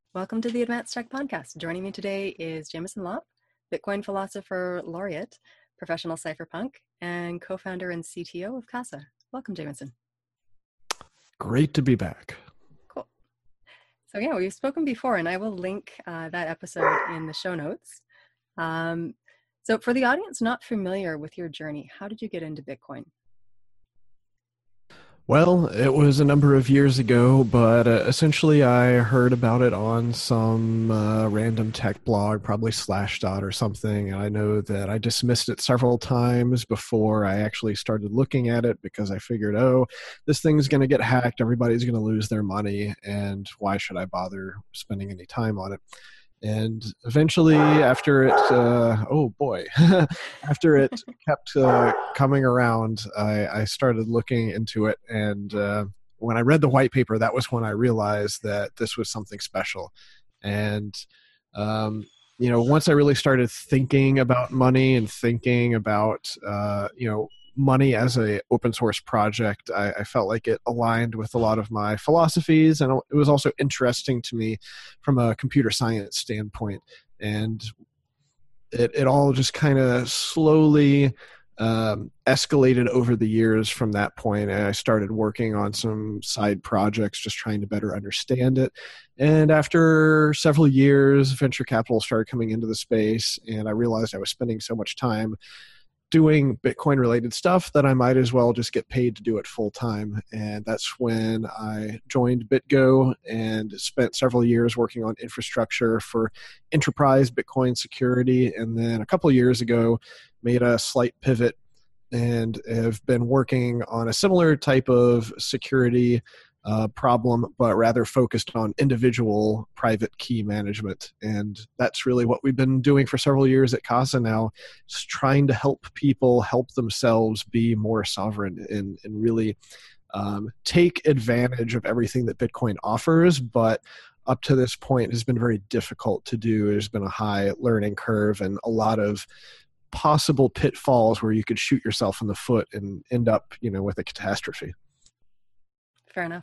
Welcome to the Advanced Tech Podcast. Joining me today is Jameson Lopp, Bitcoin philosopher laureate, professional cypherpunk, and co-founder and CTO of Casa. Welcome, Jameson. Great to be back. Cool. So yeah, we've spoken before, and I will link that episode in the show notes. So for the audience not familiar with your journey, how did you get into Bitcoin? Well, it was a number of years ago, but essentially I heard about it on some random tech blog, probably Slashdot or something, and I know that I dismissed it several times before I actually started looking at it because I figured, oh, this thing's going to get hacked, everybody's going to lose their money, and why should I bother spending any time on it? And eventually, after it, after it kept coming around, I started looking into it. And when I read the white paper, that was when I realized that this was something special. And, once I really started thinking about money and thinking about, money as a open source project, I felt like it aligned with a lot of my philosophies, and it was also interesting to me from a computer science standpoint. And it all just kind of slowly escalated over the years from that point. And I started working on some side projects, just trying to better understand it. And after several years, venture capital started coming into the space, and I realized I was spending so much time doing Bitcoin related stuff that I might as well just get paid to do it full time. And that's when I joined BitGo and spent several years working on infrastructure for enterprise Bitcoin security. And then a couple of years ago, made a slight pivot and have been working on a similar type of security problem, but rather focused on individual private key management. And that's really what we've been doing for several years at Casa now, just trying to help people help themselves be more sovereign and really take advantage of everything that Bitcoin offers. But up to this point, has been very difficult to do. There's been a high learning curve and a lot of possible pitfalls where you could shoot yourself in the foot and end up, with a catastrophe. Fair enough.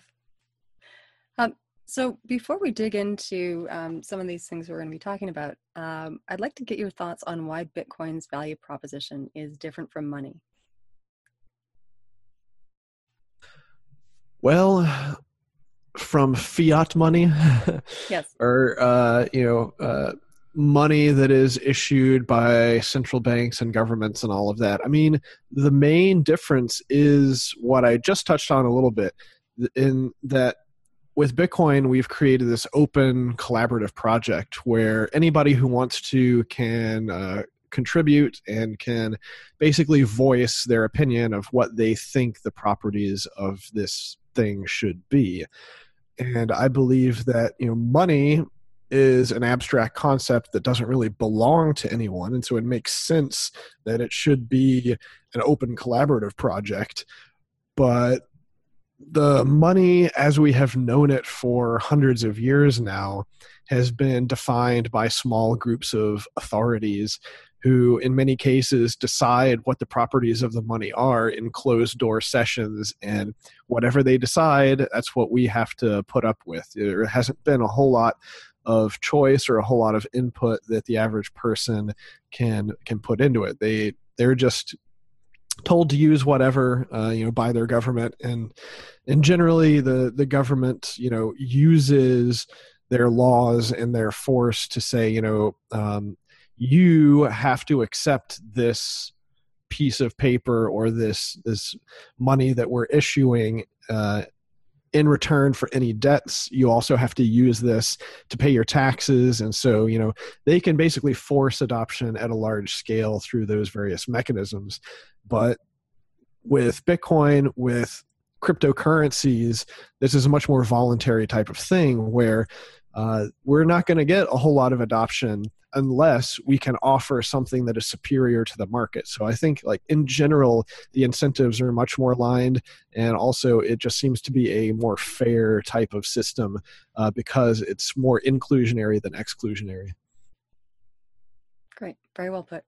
So before we dig into some of these things we're going to be talking about, I'd like to get your thoughts on why Bitcoin's value proposition is different from money. Well, from fiat money, yes, or money that is issued by central banks and governments and all of that. I mean, the main difference is what I just touched on a little bit, in that with Bitcoin, we've created this open collaborative project where anybody who wants to can contribute and can basically voice their opinion of what they think the properties of this thing should be. And I believe that money is an abstract concept that doesn't really belong to anyone, and so it makes sense that it should be an open collaborative project. But the money as we have known it for hundreds of years now has been defined by small groups of authorities who in many cases decide what the properties of the money are in closed door sessions, and whatever they decide, that's what we have to put up with. There hasn't been a whole lot of choice or a whole lot of input that the average person can put into it. They're just told to use whatever by their government, and generally the government uses their laws and their force to say you have to accept this piece of paper or this money that we're issuing in return for any debts. You also have to use this to pay your taxes. And so, they can basically force adoption at a large scale through those various mechanisms. But with Bitcoin, with cryptocurrencies, this is a much more voluntary type of thing where we're not going to get a whole lot of adoption unless we can offer something that is superior to the market. So I think in general, the incentives are much more aligned, and also it just seems to be a more fair type of system because it's more inclusionary than exclusionary. Great. Very well put.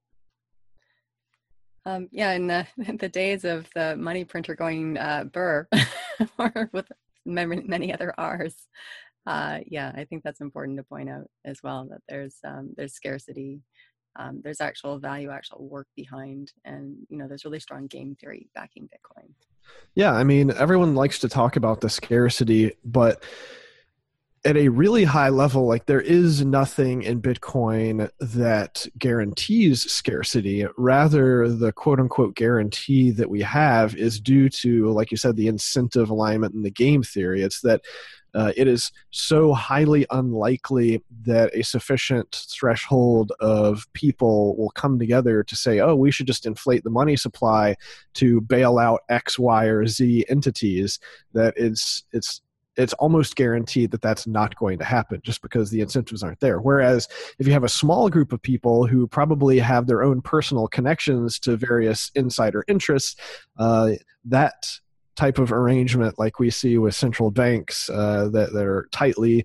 In the days of the money printer going burr, or with many other R's, Yeah, I think that's important to point out as well, that there's scarcity, there's actual value, actual work behind, and there's really strong game theory backing Bitcoin. Yeah, I mean, everyone likes to talk about the scarcity, but at a really high level, like there is nothing in Bitcoin that guarantees scarcity. Rather, the quote unquote guarantee that we have is due to, like you said, the incentive alignment in the game theory. It's that it is so highly unlikely that a sufficient threshold of people will come together to say, oh, we should just inflate the money supply to bail out X, Y, or Z entities, that it's almost guaranteed that that's not going to happen just because the incentives aren't there. Whereas if you have a small group of people who probably have their own personal connections to various insider interests, that type of arrangement, like we see with central banks that are tightly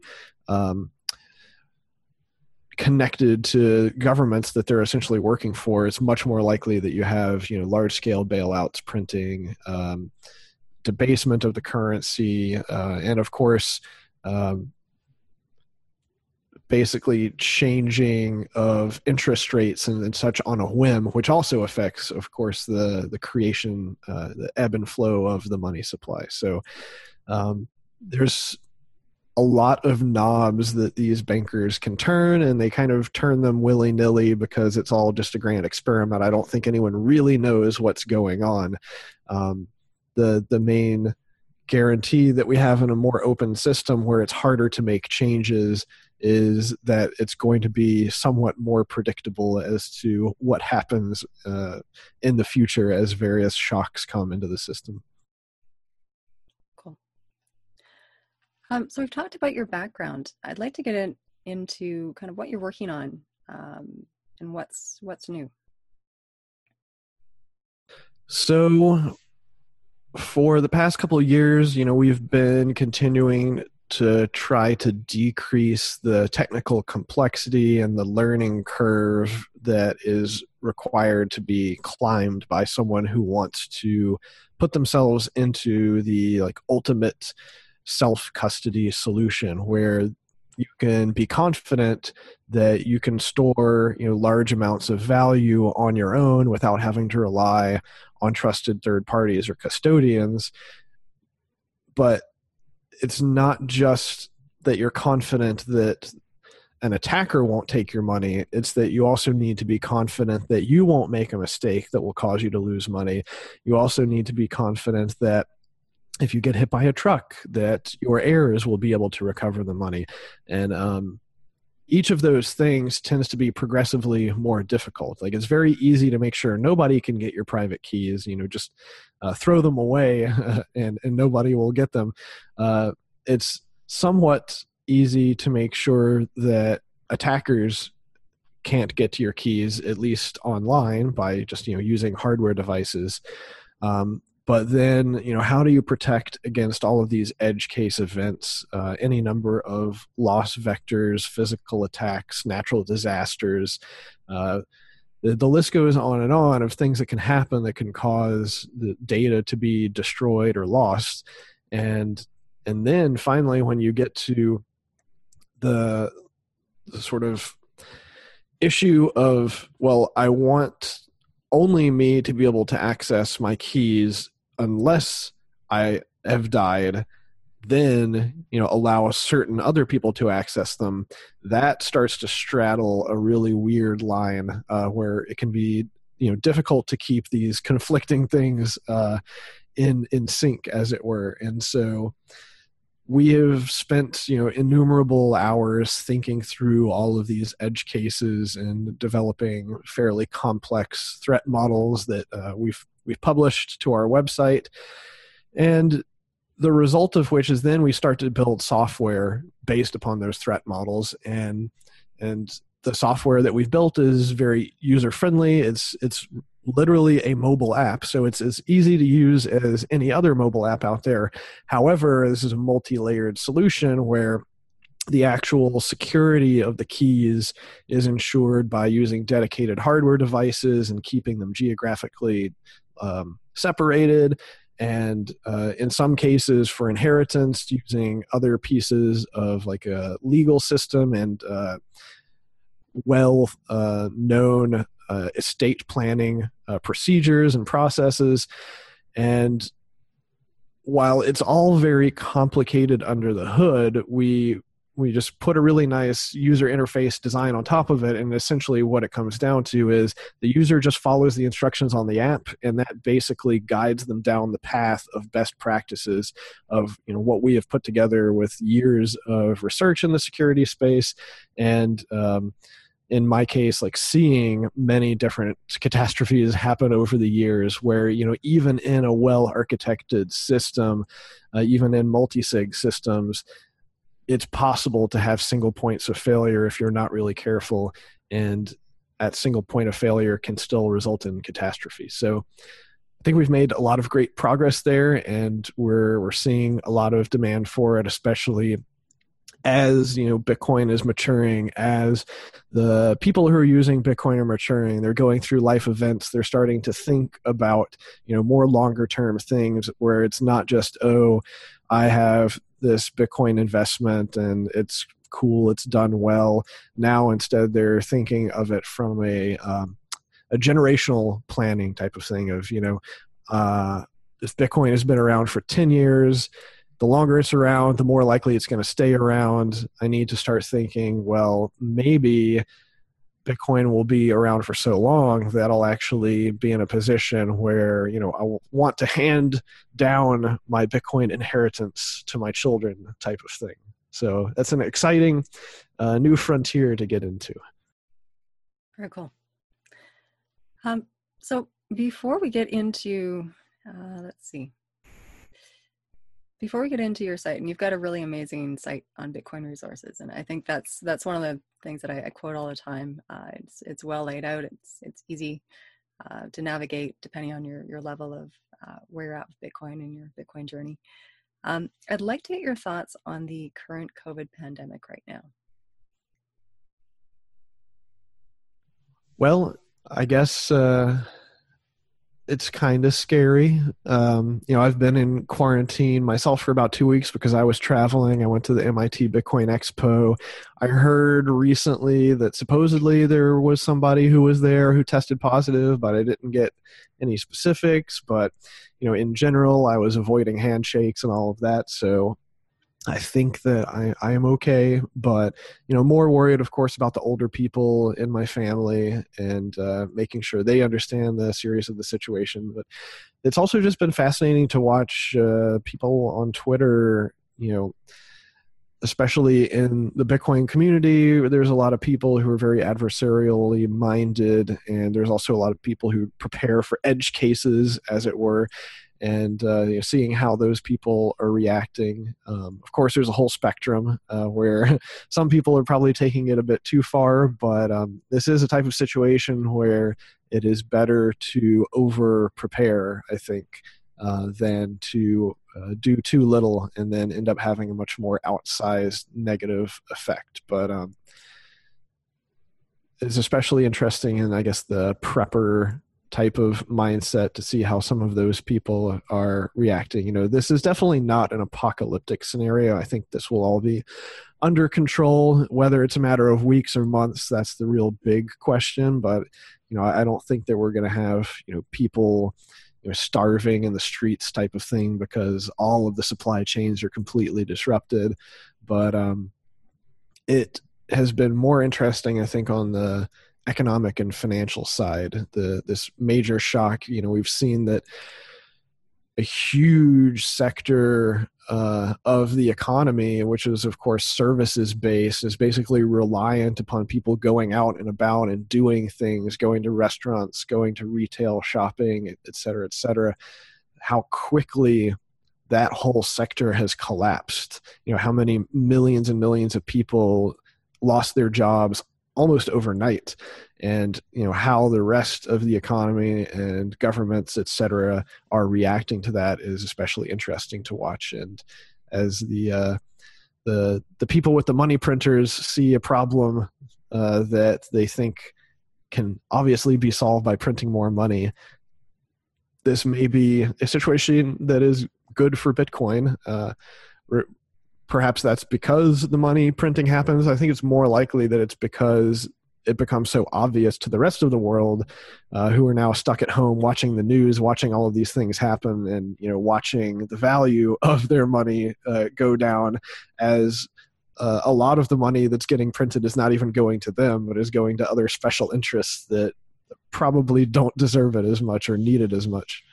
connected to governments that they're essentially working for, it's much more likely that you have large-scale bailouts, printing, debasement of the currency, and of course, basically changing of interest rates and such on a whim, which also affects, of course, the creation, the ebb and flow of the money supply. So there's a lot of knobs that these bankers can turn, and they kind of turn them willy-nilly because it's all just a grand experiment. I don't think anyone really knows what's going on. The main guarantee that we have in a more open system where it's harder to make changes is that it's going to be somewhat more predictable as to what happens in the future as various shocks come into the system. Cool. So we've talked about your background. I'd like to get into kind of what you're working on and what's new. So for the past couple of years, we've been continuing to try to decrease the technical complexity and the learning curve that is required to be climbed by someone who wants to put themselves into the ultimate self-custody solution where you can be confident that you can store large amounts of value on your own without having to rely on trusted third parties or custodians. But it's not just that you're confident that an attacker won't take your money. It's that you also need to be confident that you won't make a mistake that will cause you to lose money. You also need to be confident that if you get hit by a truck, that your heirs will be able to recover the money. And each of those things tends to be progressively more difficult. It's very easy to make sure nobody can get your private keys, just throw them away and nobody will get them. It's somewhat easy to make sure that attackers can't get to your keys, at least online, by just using hardware devices. But then, how do you protect against all of these edge case events, any number of loss vectors, physical attacks, natural disasters? The list goes on and on of things that can happen that can cause the data to be destroyed or lost. And then finally, when you get to the sort of issue of, well, I want only me to be able to access my keys unless I have died, then allow certain other people to access them. That starts to straddle a really weird line where it can be difficult to keep these conflicting things in sync, as it were. And so we have spent innumerable hours thinking through all of these edge cases and developing fairly complex threat models that we've published to our website. And the result of which is then we start to build software based upon those threat models. And the software that we've built is very user-friendly. It's literally a mobile app, so it's as easy to use as any other mobile app out there. However, this is a multi-layered solution where the actual security of the keys is ensured by using dedicated hardware devices and keeping them geographically separated. and in some cases for inheritance, using other pieces of like a legal system and known estate planning procedures and processes. And while it's all very complicated under the hood, we just put a really nice user interface design on top of it. And essentially what it comes down to is the user just follows the instructions on the app, and that basically guides them down the path of best practices of, you know, what we have put together with years of research in the security space. And in my case, like seeing many different catastrophes happen over the years where, you know, even in a well-architected system, even in multi-sig systems, it's possible to have single points of failure if you're not really careful, and that single point of failure can still result in catastrophe. So I think we've made a lot of great progress there, and we're seeing a lot of demand for it, especially as, you know, Bitcoin is maturing, as the people who are using Bitcoin are maturing, they're going through life events, they're starting to think about, you know, more longer term things where it's not just, oh, I have this Bitcoin investment and it's cool, it's done well. Now instead they're thinking of it from a generational planning type of thing of, you know, if Bitcoin has been around for 10 years, the longer it's around, the more likely it's going to stay around. I need to start thinking, well, maybe Bitcoin will be around for so long that I'll actually be in a position where, you know, I want to hand down my Bitcoin inheritance to my children type of thing. So that's an exciting new frontier to get into. Very cool. So before we get into, before we get into your site, and you've got a really amazing site on Bitcoin resources, and I think that's one of the things that I quote all the time. It's well laid out. It's easy to navigate depending on your level of where you're at with Bitcoin and your Bitcoin journey. I'd like to get your thoughts on the current COVID pandemic right now. Well, I guess it's kind of scary. You know, I've been in quarantine myself for about 2 weeks because I was traveling. I went to the MIT Bitcoin Expo. I heard recently that supposedly there was somebody who was there who tested positive, but I didn't get any specifics. But, you know, in general, I was avoiding handshakes and all of that. So I think that I am okay, but, you know, more worried, of course, about the older people in my family and making sure they understand the seriousness of the situation. But it's also just been fascinating to watch people on Twitter, you know, especially in the Bitcoin community. There's a lot of people who are very adversarially minded, and there's also a lot of people who prepare for edge cases, as it were. And you know, seeing how those people are reacting. Of course, there's a whole spectrum where some people are probably taking it a bit too far, but this is a type of situation where it is better to over-prepare, I think, than to do too little and then end up having a much more outsized negative effect. But it's especially interesting in, I guess, the prepper type of mindset to see how some of those people are reacting. You know, this is definitely not an apocalyptic scenario. I think this will all be under control. Whether it's a matter of weeks or months, that's the real big question. But, you know, I don't think that we're going to have, you know, people, you know, starving in the streets type of thing because all of the supply chains are completely disrupted. But it has been more interesting, I think, on the economic and financial side, this major shock. You know, we've seen that a huge sector of the economy, which is of course services based, is basically reliant upon people going out and about and doing things, going to restaurants, going to retail shopping, et cetera, how quickly that whole sector has collapsed. You know, how many millions and millions of people lost their jobs almost overnight, and, you know, how the rest of the economy and governments, et cetera, are reacting to that is especially interesting to watch. And as the people with the money printers see a problem that they think can obviously be solved by printing more money, this may be a situation that is good for Bitcoin. Perhaps that's because the money printing happens. I think it's more likely that it's because it becomes so obvious to the rest of the world who are now stuck at home watching the news, watching all of these things happen, and watching the value of their money go down, as a lot of the money that's getting printed is not even going to them, but is going to other special interests that probably don't deserve it as much or need it as much.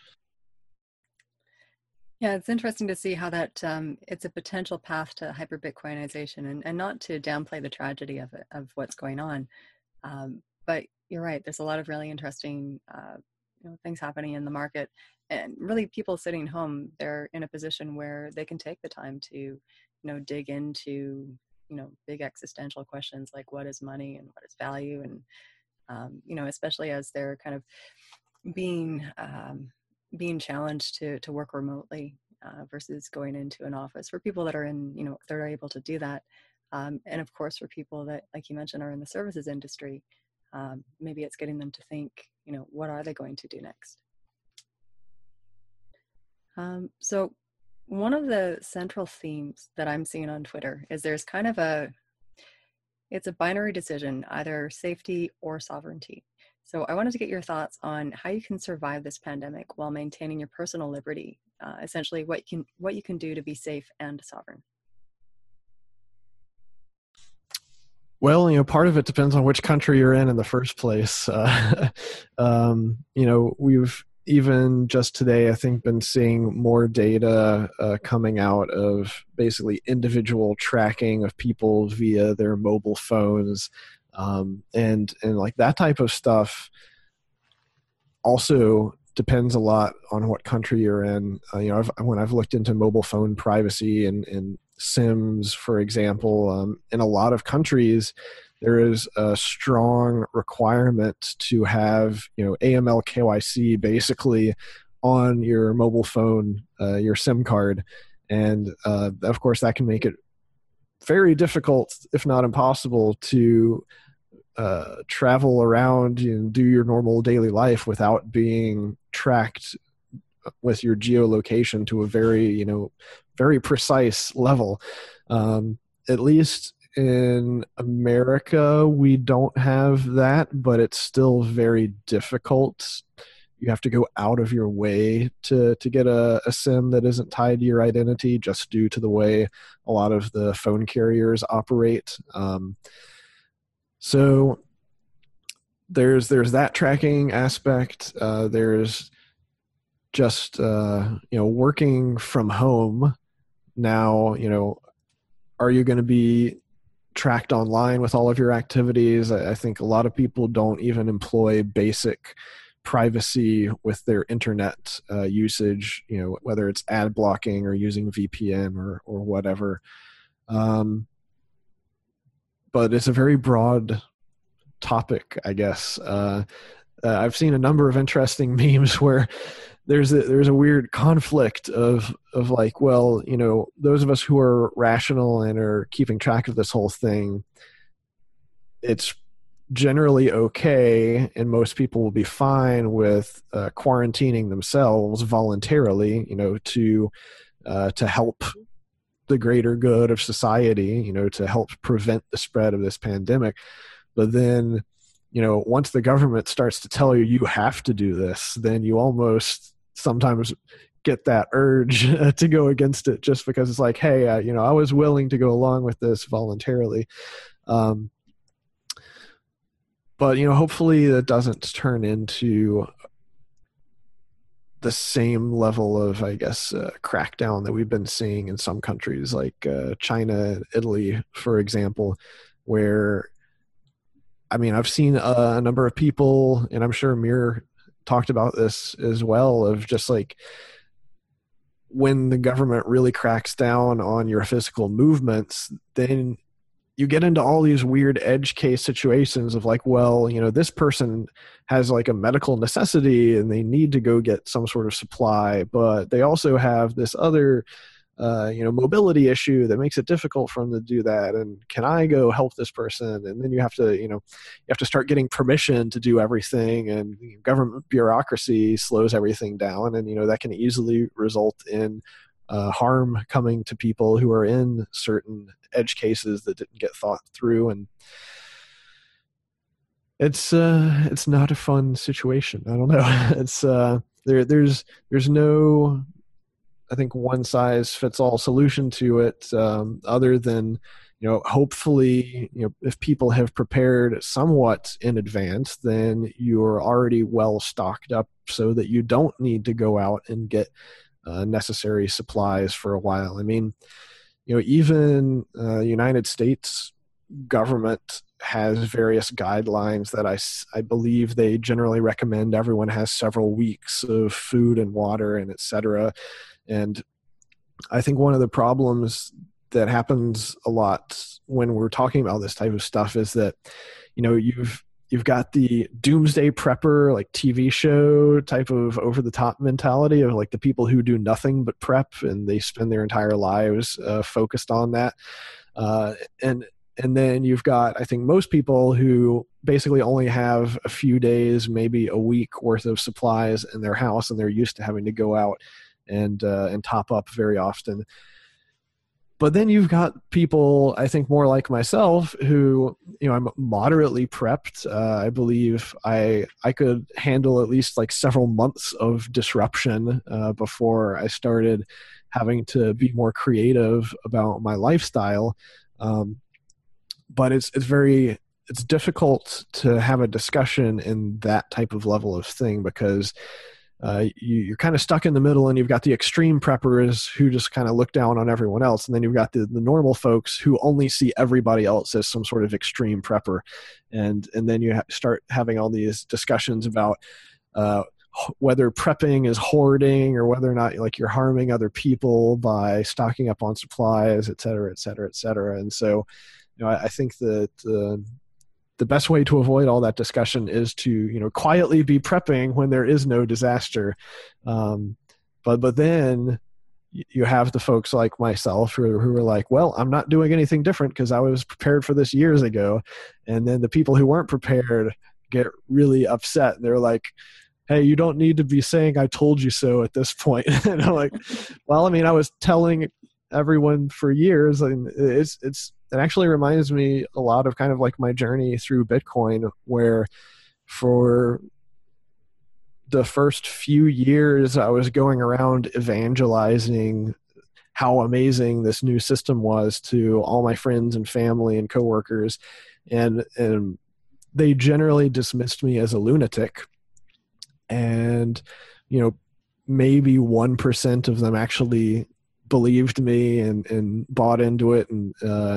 Yeah, it's interesting to see how that it's a potential path to hyper Bitcoinization, and not to downplay the tragedy of it, of what's going on. But you're right. There's a lot of really interesting things happening in the market, and really people sitting home, they're in a position where they can take the time to dig into big existential questions like what is money and what is value, and especially as they're kind of being challenged to work remotely versus going into an office, for people that are that are able to do that. And of course, for people that, like you mentioned, are in the services industry, maybe it's getting them to think, what are they going to do next? So one of the central themes that I'm seeing on Twitter is there's kind of it's a binary decision, either safety or sovereignty. So I wanted to get your thoughts on how you can survive this pandemic while maintaining your personal liberty, essentially what you can do to be safe and sovereign. Well, part of it depends on which country you're in the first place. We've even just today, I think, been seeing more data coming out of basically individual tracking of people via their mobile phones. And like that type of stuff also depends a lot on what country you're in. When I've looked into mobile phone privacy and SIMs, for example, in a lot of countries, there is a strong requirement to have, AML KYC basically on your mobile phone, your SIM card. And of course, that can make it very difficult, if not impossible, to travel around and do your normal daily life without being tracked with your geolocation to a very, very precise level. At least in America, we don't have that, but it's still very difficult. You have to go out of your way to get a SIM that isn't tied to your identity, just due to the way a lot of the phone carriers operate. So there's that tracking aspect. There's just working from home now. Are you going to be tracked online with all of your activities? I think a lot of people don't even employ basic privacy with their internet usage, whether it's ad blocking or using VPN or whatever. But it's a very broad topic, I guess. I've seen a number of interesting memes where there's a weird conflict of like, well, those of us who are rational and are keeping track of this whole thing, it's generally okay, and most people will be fine with quarantining themselves voluntarily, to help the greater good of society, to help prevent the spread of this pandemic. But then, once the government starts to tell you you have to do this, then you almost sometimes get that urge to go against it, just because it's like, hey, I was willing to go along with this voluntarily. But, hopefully that doesn't turn into the same level of, I guess, crackdown that we've been seeing in some countries like China, Italy, for example, where, I've seen a number of people, and I'm sure Amir talked about this as well, of just like when the government really cracks down on your physical movements, then you get into all these weird edge case situations of like, well, this person has like a medical necessity and they need to go get some sort of supply, but they also have this other mobility issue that makes it difficult for them to do that, and can I go help this person? And then you have to start getting permission to do everything, and government bureaucracy slows everything down, and that can easily result in harm coming to people who are in certain edge cases that didn't get thought through. And it's not a fun situation. I don't know. It's there's no, I think, one size fits all solution to it, other than, hopefully, if people have prepared somewhat in advance, then you're already well stocked up so that you don't need to go out and get necessary supplies for a while. I mean, even United States government has various guidelines that I believe they generally recommend everyone has several weeks of food and water and et cetera. And I think one of the problems that happens a lot when we're talking about this type of stuff is that, you've got the doomsday prepper, like TV show type of over the top mentality of like the people who do nothing but prep and they spend their entire lives focused on that. And then you've got, I think, most people who basically only have a few days, maybe a week worth of supplies in their house, and they're used to having to go out and top up very often. But then you've got people, I think, more like myself, who, I'm moderately prepped. I believe I could handle at least like several months of disruption before I started having to be more creative about my lifestyle. But it's difficult to have a discussion in that type of level of thing, because you're kind of stuck in the middle, and you've got the extreme preppers who just kind of look down on everyone else. And then you've got the normal folks who only see everybody else as some sort of extreme prepper. And then you start having all these discussions about whether prepping is hoarding or whether or not you're harming other people by stocking up on supplies, et cetera, et cetera, et cetera. And so, I think that the best way to avoid all that discussion is to, quietly be prepping when there is no disaster. But then you have the folks like myself who are like, well, I'm not doing anything different because I was prepared for this years ago. And then the people who weren't prepared get really upset. They're like, hey, you don't need to be saying I told you so at this point. And I'm like, well, I mean, I was telling everyone for years, and it actually reminds me a lot of kind of like my journey through Bitcoin, where for the first few years I was going around evangelizing how amazing this new system was to all my friends and family and coworkers. And they generally dismissed me as a lunatic. And, maybe 1% of them actually believed me and bought into it, and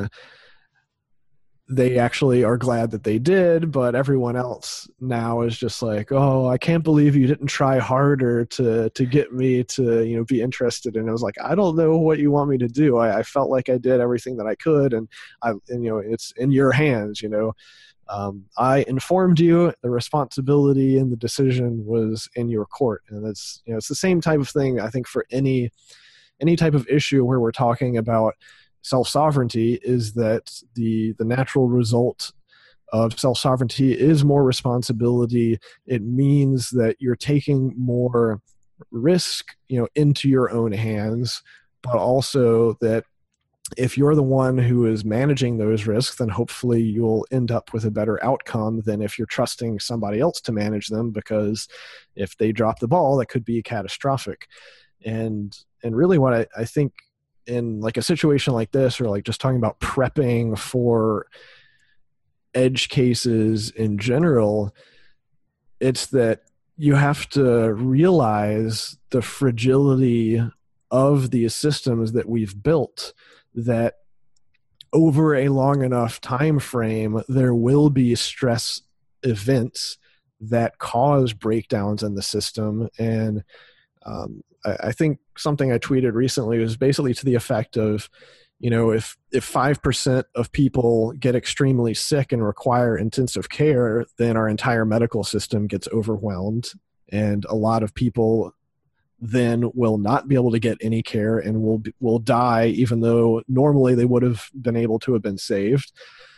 they actually are glad that they did. But everyone else now is just like, oh, I can't believe you didn't try harder to get me to be interested. And I was like, I don't know what you want me to do. I felt like I did everything that I could, and it's in your hands. I informed you. The responsibility and the decision was in your court. And it's it's the same type of thing, I think, for any type of issue where we're talking about self-sovereignty, is that the natural result of self-sovereignty is more responsibility. It means that you're taking more risk, into your own hands, but also that if you're the one who is managing those risks, then hopefully you'll end up with a better outcome than if you're trusting somebody else to manage them, because if they drop the ball, that could be catastrophic. And really what I think in like a situation like this, or like just talking about prepping for edge cases in general, it's that you have to realize the fragility of these systems that we've built, that over a long enough time frame, there will be stress events that cause breakdowns in the system. And I think something I tweeted recently was basically to the effect of, if 5% of people get extremely sick and require intensive care, then our entire medical system gets overwhelmed. And a lot of people then will not be able to get any care and will die, even though normally they would have been able to have been saved.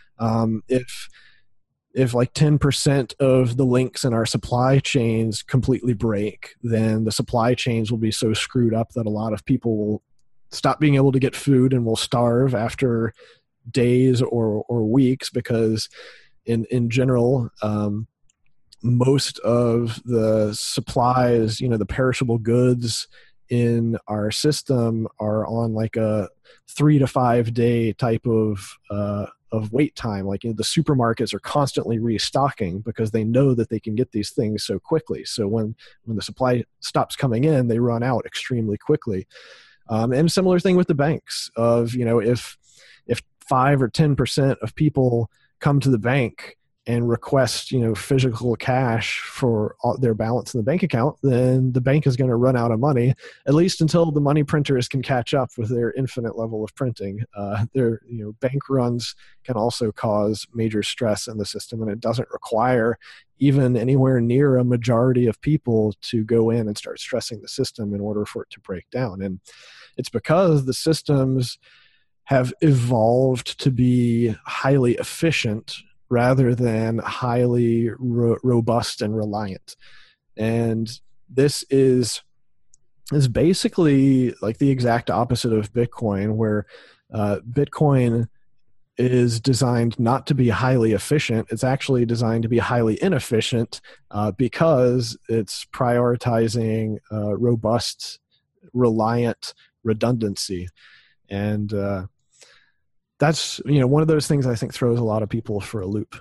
If like 10% of the links in our supply chains completely break, then the supply chains will be so screwed up that a lot of people will stop being able to get food and will starve after days or weeks, because in general, most of the supplies, the perishable goods in our system are on like a 3 to 5 day type of wait time. Like, the supermarkets are constantly restocking because they know that they can get these things so quickly. So when the supply stops coming in, they run out extremely quickly. And similar thing with the banks of, if 5 or 10% of people come to the bank and request, physical cash for their balance in the bank account, then the bank is going to run out of money, at least until the money printers can catch up with their infinite level of printing. Bank runs can also cause major stress in the system, and it doesn't require even anywhere near a majority of people to go in and start stressing the system in order for it to break down. And it's because the systems have evolved to be highly efficient rather than highly robust and reliant. And this is basically like the exact opposite of Bitcoin, where Bitcoin is designed not to be highly efficient. It's actually designed to be highly inefficient because it's prioritizing robust, reliant redundancy. And that's one of those things I think throws a lot of people for a loop.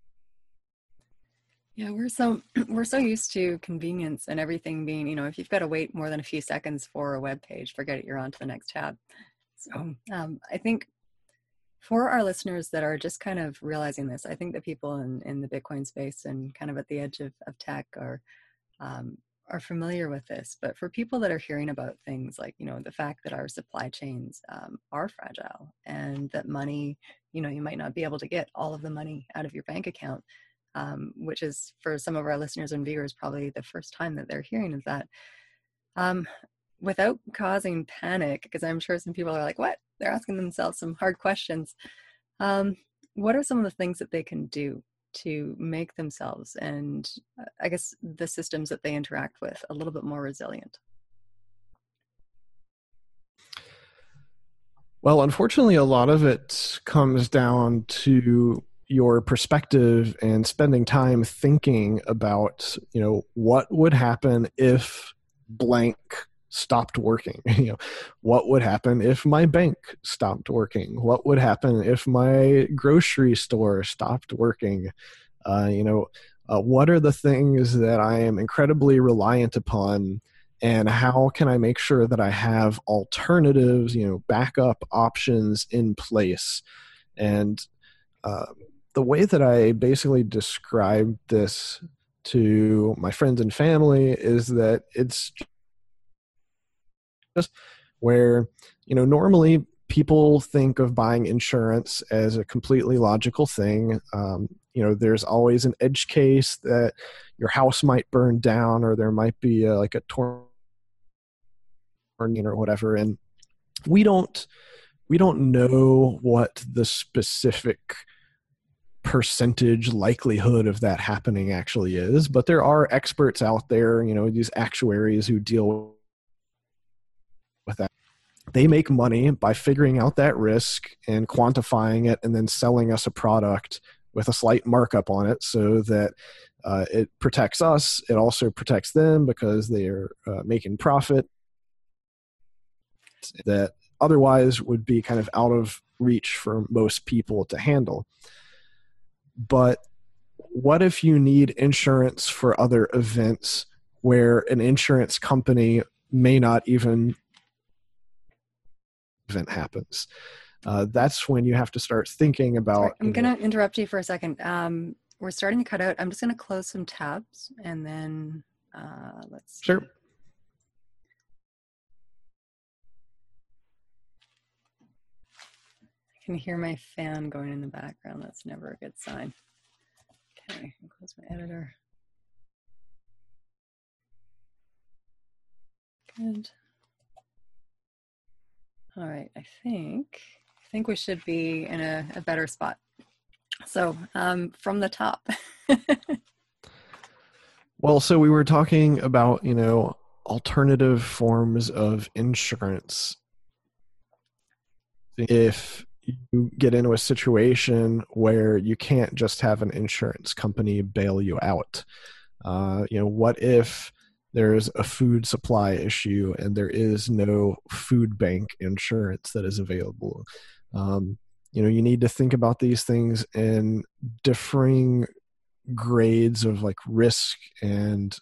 Yeah, we're so used to convenience and everything being, if you've got to wait more than a few seconds for a web page, forget it, you're on to the next tab. So I think for our listeners that are just kind of realizing this, I think that people in the Bitcoin space and kind of at the edge of tech are familiar with this. But for people that are hearing about things like, the fact that our supply chains are fragile and that money, you might not be able to get all of the money out of your bank account, which is for some of our listeners and viewers probably the first time that they're hearing of that. Without causing panic, because I'm sure some people are like, what? They're asking themselves some hard questions. What are some of the things that they can do to make themselves and I guess the systems that they interact with a little bit more resilient? Well, unfortunately, a lot of it comes down to your perspective and spending time thinking about, what would happen if blank stopped working. What would happen if my bank stopped working? What would happen if my grocery store stopped working? What are the things that I am incredibly reliant upon, and how can I make sure that I have alternatives, backup options in place? And the way that I basically describe this to my friends and family is that it's just where, normally people think of buying insurance as a completely logical thing. There's always an edge case that your house might burn down, or there might be like a tornado or whatever. And we don't know what the specific percentage likelihood of that happening actually is, but there are experts out there, these actuaries who deal with that. They make money by figuring out that risk and quantifying it and then selling us a product with a slight markup on it so that it protects us. It also protects them because they are making profit that otherwise would be kind of out of reach for most people to handle. But what if you need insurance for other events where an insurance company may not even event happens? That's when you have to start thinking about. Sorry, I'm going to interrupt you for a second. We're starting to cut out. I'm just going to close some tabs and then let's see. Sure. I can hear my fan going in the background. That's never a good sign. Okay, I'll close my editor. Good. All right. I think we should be in a better spot. So from the top. Well, so we were talking about, alternative forms of insurance. If you get into a situation where you can't just have an insurance company bail you out, what if there's a food supply issue and there is no food bank insurance that is available? You need to think about these things in differing grades of like risk and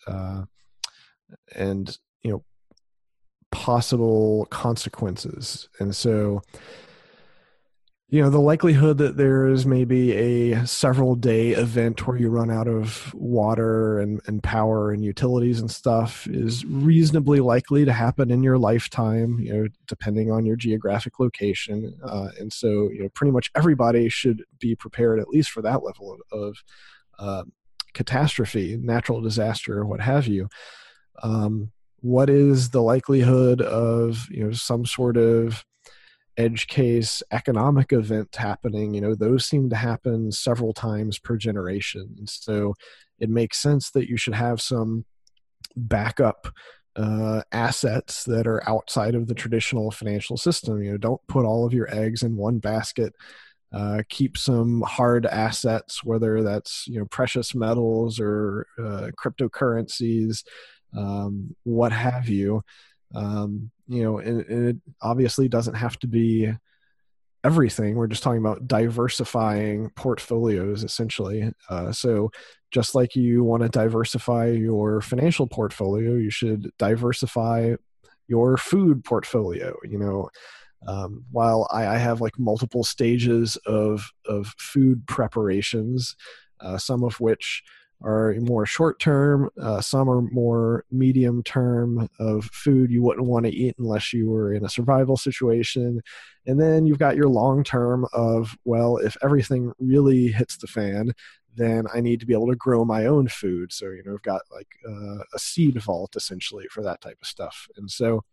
possible consequences. And so the likelihood that there is maybe a several day event where you run out of water and power and utilities and stuff is reasonably likely to happen in your lifetime, depending on your geographic location. And so, pretty much everybody should be prepared at least for that level of catastrophe, natural disaster, what have you. What is the likelihood of, some sort of edge case economic event happening? Those seem to happen several times per generation. So it makes sense that you should have some backup assets that are outside of the traditional financial system. Don't put all of your eggs in one basket. Keep some hard assets, whether that's precious metals or cryptocurrencies, what have you. And it obviously doesn't have to be everything. We're just talking about diversifying portfolios, essentially. So just like you want to diversify your financial portfolio, you should diversify your food portfolio. While I have like multiple stages of food preparations, some of which are more short term, some are more medium term of food you wouldn't want to eat unless you were in a survival situation. And then you've got your long term of, well, if everything really hits the fan, then I need to be able to grow my own food. So, I've got like a seed vault essentially for that type of stuff. And so,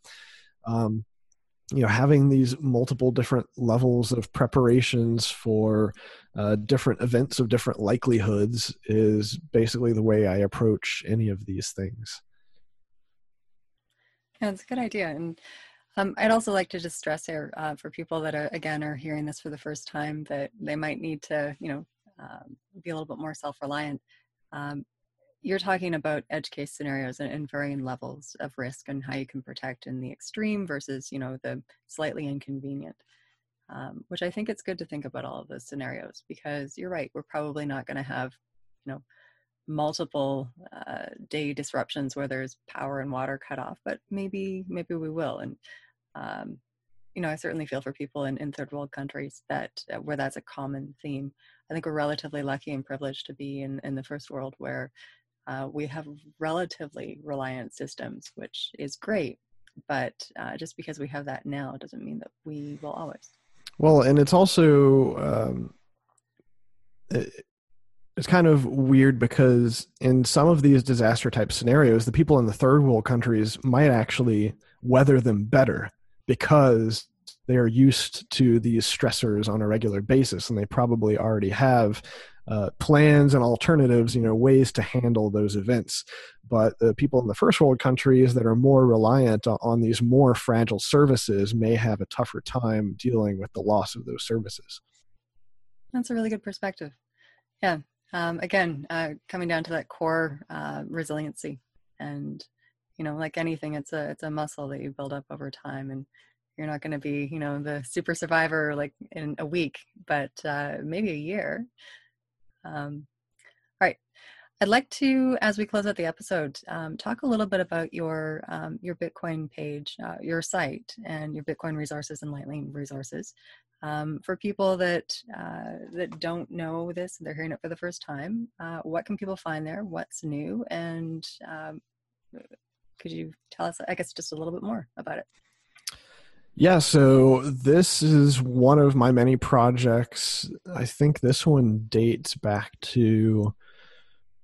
having these multiple different levels of preparations for different events of different likelihoods is basically the way I approach any of these things. Yeah, it's a good idea. And I'd also like to just stress here for people that are hearing this for the first time that they might need to, be a little bit more self-reliant. You're talking about edge case scenarios and varying levels of risk and how you can protect in the extreme versus, the slightly inconvenient, which I think it's good to think about all of those scenarios, because you're right. We're probably not going to have, multiple day disruptions where there's power and water cut off, but maybe we will. And, I certainly feel for people in third world countries that where that's a common theme. I think we're relatively lucky and privileged to be in the first world where we have relatively reliant systems, which is great. But just because we have that now doesn't mean that we will always. Well, and it's also, it's kind of weird because in some of these disaster type scenarios, the people in the third world countries might actually weather them better because they are used to these stressors on a regular basis, and they probably already have plans and alternatives, ways to handle those events. But the people in the first world countries that are more reliant on these more fragile services may have a tougher time dealing with the loss of those services. That's a really good perspective. Yeah. Again, coming down to that core resiliency, and like anything, it's a muscle that you build up over time, and you're not going to be the super survivor like in a week, but maybe a year. All right. I'd like to, as we close out the episode, talk a little bit about your Bitcoin page, your site, and your Bitcoin resources and Lightning resources. For people that don't know this, they're hearing it for the first time. What can people find there? What's new? And could you tell us, I guess, just a little bit more about it? Yeah, so this is one of my many projects. I think this one dates back to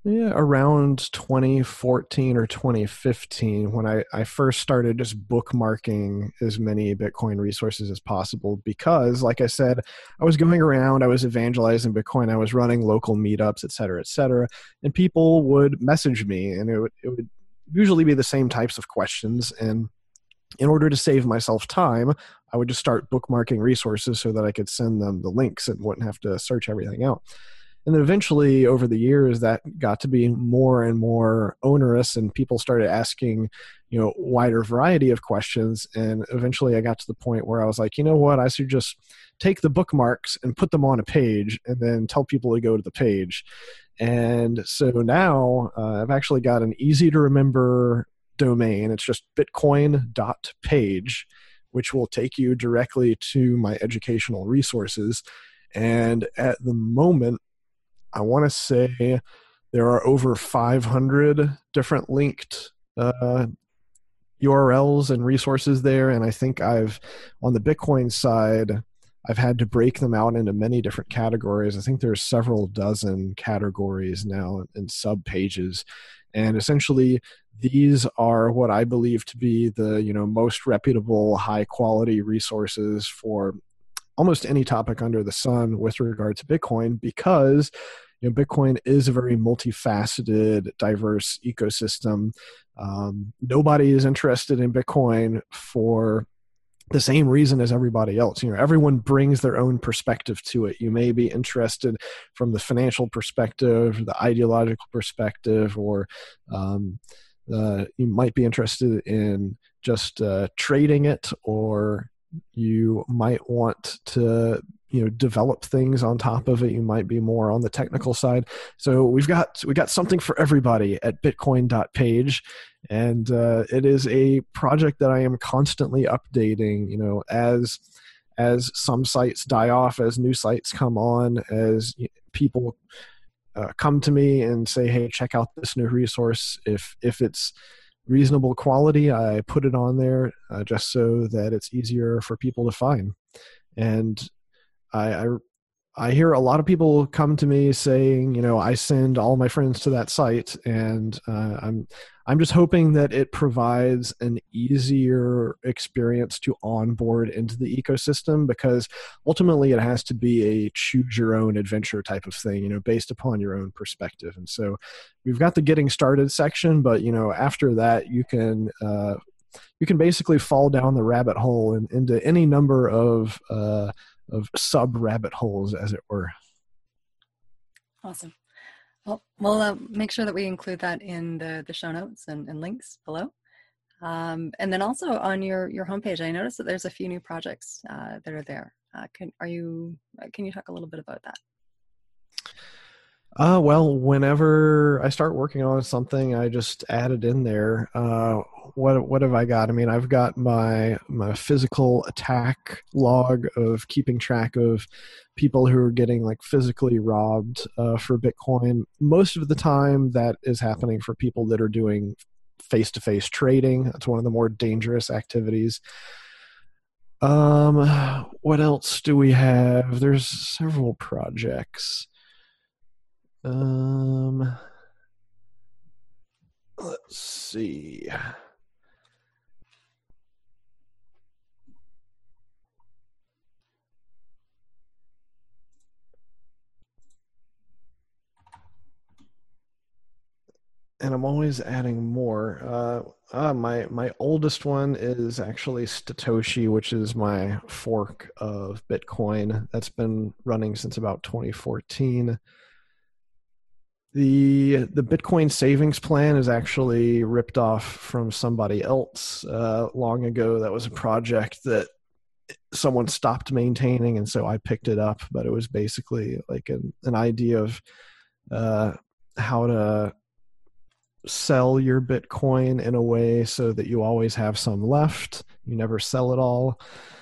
Yeah, around 2014 or 2015, when I first started just bookmarking as many Bitcoin resources as possible, because, like I said, I was going around, I was evangelizing Bitcoin, I was running local meetups, et cetera, and people would message me, and it would usually be the same types of questions. And in order to save myself time, I would just start bookmarking resources so that I could send them the links and wouldn't have to search everything out. And then eventually, over the years, that got to be more and more onerous, and people started asking, wider variety of questions. And eventually, I got to the point where I was like, you know what? I should just take the bookmarks and put them on a page, and then tell people to go to the page. And so now I've actually got an easy to remember domain. It's just bitcoin.page, which will take you directly to my educational resources. And at the moment, I want to say there are over 500 different linked URLs and resources there. And I think on the Bitcoin side, I've had to break them out into many different categories. I think there's several dozen categories now and sub pages. And essentially, these are what I believe to be the most reputable, high quality resources for almost any topic under the sun with regard to Bitcoin, because Bitcoin is a very multifaceted, diverse ecosystem. Nobody is interested in Bitcoin for the same reason as everybody else. Everyone brings their own perspective to it. You may be interested from the financial perspective, the ideological perspective, or you might be interested in just trading it, or you might want to develop things on top of it. You might be more on the technical side. So we got something for everybody at bitcoin.page. And it is a project that I am constantly updating, as some sites die off, as new sites come on, as people come to me and say, hey, check out this new resource. If it's reasonable quality, I put it on there just so that it's easier for people to find. And I hear a lot of people come to me saying, I send all my friends to that site, and I'm just hoping that it provides an easier experience to onboard into the ecosystem, because ultimately it has to be a choose your own adventure type of thing, based upon your own perspective. And so we've got the getting started section, but after that you can basically fall down the rabbit hole and into any number of sub rabbit holes, as it were. Awesome. Well, we'll make sure that we include that in the show notes and links below. And then also on your homepage, I noticed that there's a few new projects that are there. Can you talk a little bit about that? Well, whenever I start working on something, I just add it in there. What have I got? I mean, I've got my physical attack log of keeping track of people who are getting like physically robbed for Bitcoin. Most of the time, that is happening for people that are doing face-to-face trading. That's one of the more dangerous activities. What else do we have? There's several projects. Let's see. And I'm always adding more. My oldest one is actually Satoshi, which is my fork of Bitcoin. That's been running since about 2014. The Bitcoin savings plan is actually ripped off from somebody else long ago. That was a project that someone stopped maintaining, and so I picked it up. But it was basically like an idea of how to sell your Bitcoin in a way so that you always have some left. You never sell it all.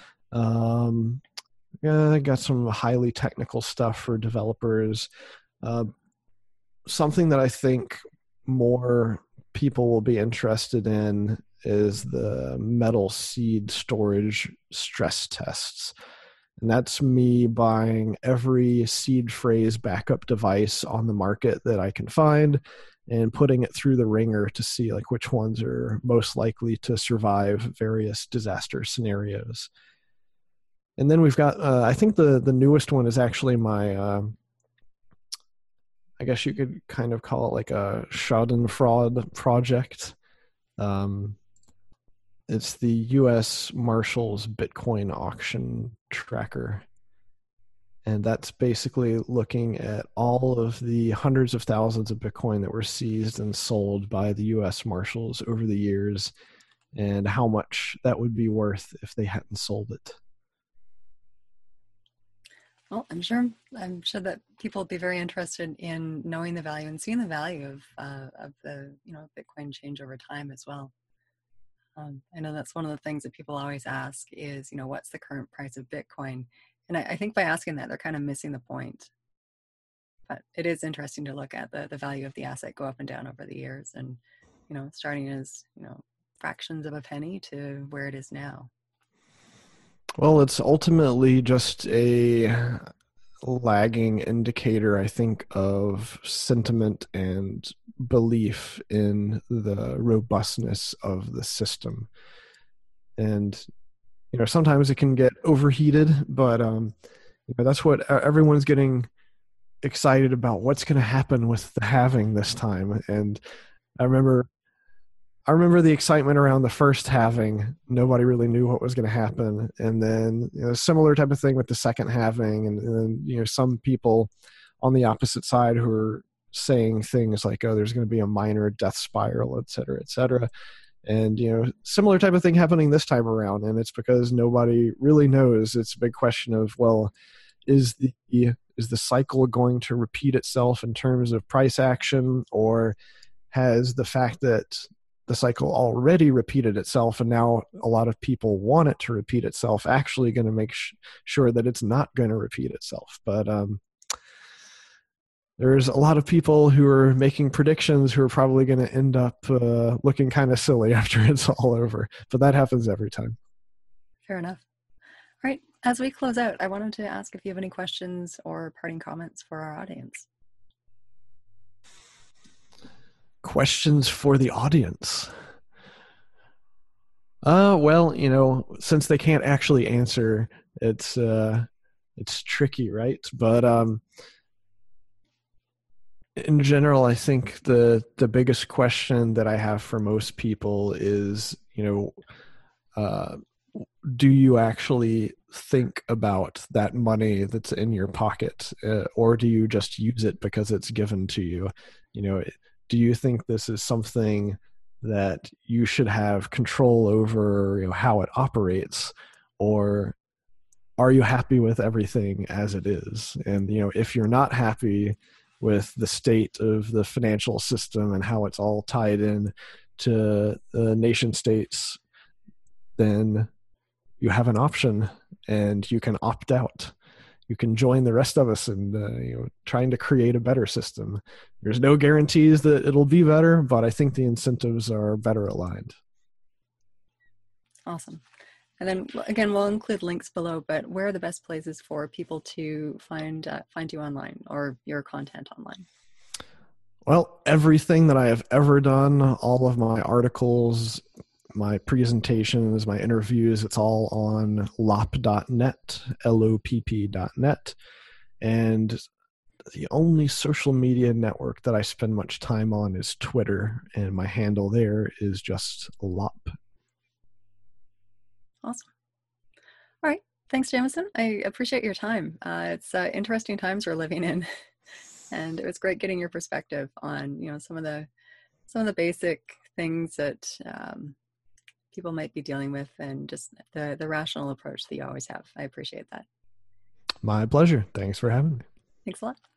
I got some highly technical stuff for developers. Something that I think more people will be interested in is the metal seed storage stress tests. And that's me buying every seed phrase backup device on the market that I can find and putting it through the ringer to see like which ones are most likely to survive various disaster scenarios. And then we've got, I think the newest one is actually my, I guess you could kind of call it like a Schadenfreude project. It's the U.S. Marshals Bitcoin auction tracker. And that's basically looking at all of the hundreds of thousands of Bitcoin that were seized and sold by the U.S. Marshals over the years and how much that would be worth if they hadn't sold it. Well, I'm sure that people will be very interested in knowing the value and seeing the value of the Bitcoin change over time as well. I know that's one of the things that people always ask is, what's the current price of Bitcoin? And I think by asking that, they're kind of missing the point. But it is interesting to look at the value of the asset go up and down over the years, and starting as fractions of a penny to where it is now. Well, it's ultimately just a lagging indicator, I think, of sentiment and belief in the robustness of the system. And, sometimes it can get overheated, but that's what everyone's getting excited about. What's going to happen with the halving this time? And I remember the excitement around the first halving. Nobody really knew what was going to happen. And then similar type of thing with the second halving. And then, some people on the opposite side who are saying things like, oh, there's going to be a minor death spiral, et cetera, et cetera. And, similar type of thing happening this time around. And it's because nobody really knows. It's a big question of, well, is the cycle going to repeat itself in terms of price action, or has the fact that the cycle already repeated itself and now a lot of people want it to repeat itself actually going to make sure that it's not going to repeat itself? But there's a lot of people who are making predictions who are probably going to end up looking kind of silly after it's all over. But that happens every time. Fair enough. All right. As we close out, I wanted to ask if you have any questions or parting comments for our audience. Questions for the audience. Well, since they can't actually answer, it's tricky, right? But in general, I think the biggest question that I have for most people is, do you actually think about that money that's in your pocket, or do you just use it because it's given to you? Do you think this is something that you should have control over, how it operates, or are you happy with everything as it is? And, if you're not happy with the state of the financial system and how it's all tied in to the nation states, then you have an option and you can opt out. You can join the rest of us in trying to create a better system. There's no guarantees that it'll be better, but I think the incentives are better aligned. Awesome. And then again, we'll include links below, but where are the best places for people to find you online or your content online? Well, everything that I have ever done, all of my articles, my presentations, my interviews, it's all on lopp.net, lopp.net. And the only social media network that I spend much time on is Twitter, and my handle there is just Lopp. Awesome. All right. Thanks, Jamison. I appreciate your time. It's interesting times we're living in, and it was great getting your perspective on some of the basic things that people might be dealing with, and just the rational approach that you always have. I appreciate that. My pleasure. Thanks for having me. Thanks a lot.